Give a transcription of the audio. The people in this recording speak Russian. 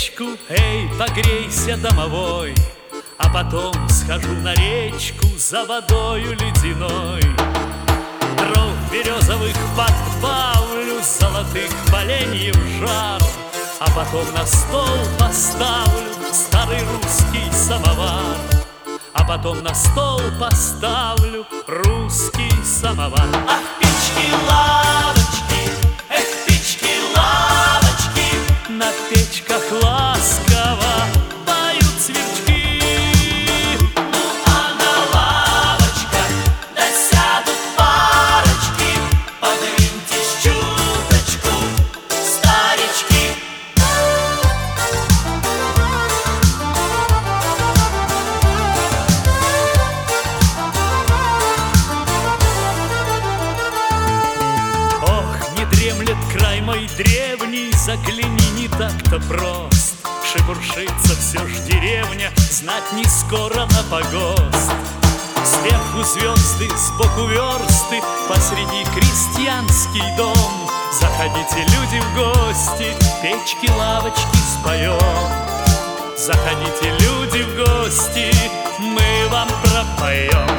печку, эй, погрейся, домовой, а потом схожу на речку за водою ледяной. Дров березовых подбавлю, золотых поленьев жар, а потом на стол поставлю старый русский самовар. А потом на стол поставлю русский самовар. Ах, печки-лавочки, эх, печки-лавочки, на печках ласково поют сверчки. Ну а на лавочках да сядут парочки, подвиньтесь чуточку, старички. Край мой древний, загляни, не так-то прост. Шебуршится все ж деревня, знать не скоро на погост. Сверху звезды, сбоку версты, посреди крестьянский дом. Заходите, люди, в гости, печки-лавочки споем. Заходите, люди, в гости, мы вам пропоем.